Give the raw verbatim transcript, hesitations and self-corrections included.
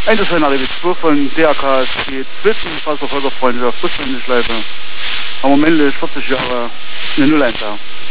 Endlich ein Arrivé zwei von D R K S G Zwischen, Fahrverfolgerfreunde der Fußballschleife. Haben wir männlich vierzig Jahre eine Null eins da.